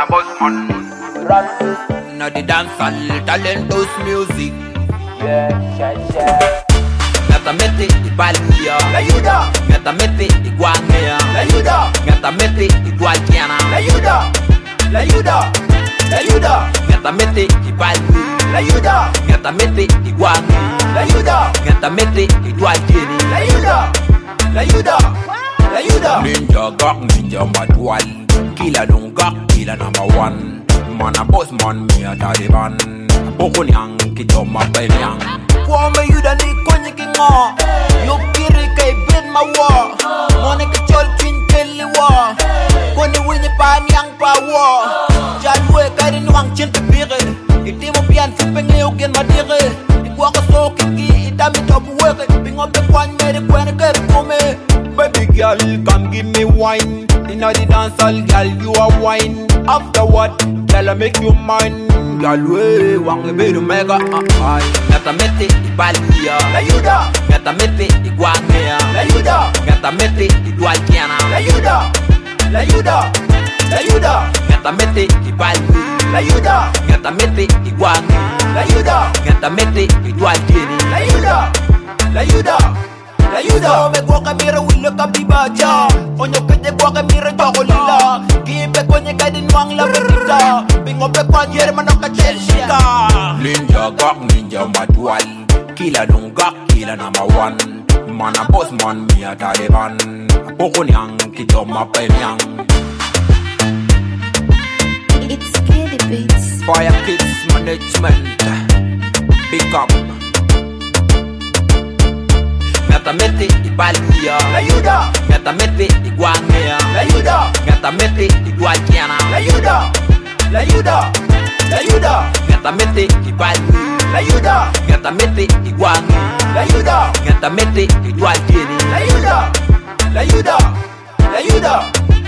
boss man. Run. Now the dancehall talent house music. Yeah. Ngata mete ibalia. La yuda. Ngata mete iguanea. La yuda. Ngata mete igualkiana. La yuda. La yuda. La yuda. Ngata mete ibalia. La yuda. Ngata mete iguanea. La yuda. Ngata mete igualkiani. La yuda. La yuda. La yuda. Ninja gak ninja madwal. Killer don't gak killer number one. Man a boss man me a Taliban. Pokonyang kijoma penyang. Kwa me yuda ni kwenye kingo. Yukiri kay bin mawa. Mone kichol kinkeli wa. Kwenye winye panyang pawa. Janwe kay nwang chinti pire. Iti mo pian sipenge ugen madire. Ikwa ka so kiki itami tobu weke. Bingote kwany mere kwenye kere kume. Baby girl, come give me wine. Inna the dancehall, girl, you a wine. After what, girl, I make you mine. Girl, we want be the mega. Ngata mete ibalia. La yuda. Ngata mete iguanea. La yuda. Ngata mete igualkiana. La yuda. La yuda. La yuda. Ngata mete ibalia. La yuda. Ngata mete iguanea. La yuda. Ngata mete igualkiani. La yuda. La yuda. La yuda. Me kwa kamera wilo kabibaja. Onyo kete kwa kamera chokolila. Kipe kwenye kadi nwang la berita. Bingo pe kwa nyere manoka chelshika. Ninja gak ninja madwal. Killer don't gak killer number one. Man a boss man me a Taliban. Pokonyang kijoma penyang. It's Kiddy Beats. Fire Kids Management. Pick up. Ngata mete ibalia. La yuda. Ngata mete iguanea. La yuda. Ngata mete igualkiana. La yuda. La yuda. La yuda. Ngata mete ibalia. La yuda. Ngata mete iguanea. La yuda. Ngata mete igualkiani. La yuda. La yuda. La yuda.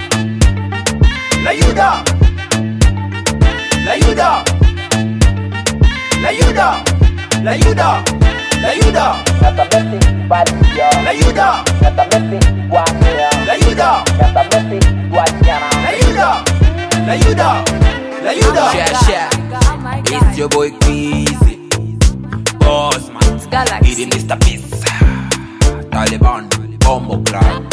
La yuda. La yuda. La yuda. La yuda. La yuda. Ngata mete ibalia. La yuda. Ngata mete iguanea. La yuda. Ngata mete igualkiana. La yuda. La yuda. La yuda. Share. It's your boy Queasy. Boss man. Galaxy. Eating Mr. Peace. Taliban. Bombo Club.